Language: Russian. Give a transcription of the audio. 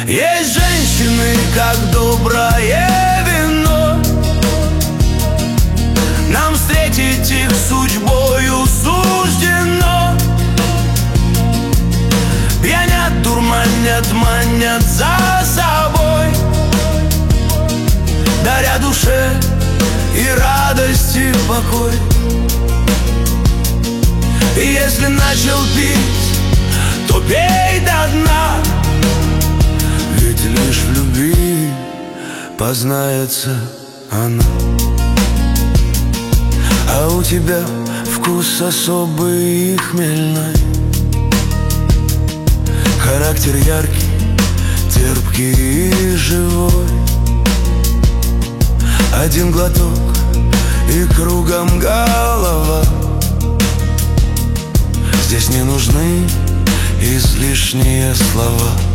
Есть женщины, как доброе вино, нам встретить их судьбою суждено. Пьянят, дурманят, манят за собой, даря душе и радость, и покой. И если начал пить, то пей до дна, ведь лишь в любви познается она. А у тебя вкус особый и хмельной, характер яркий, терпкий и живой. Один глоток и кругом голова. Здесь не нужны излишние слова.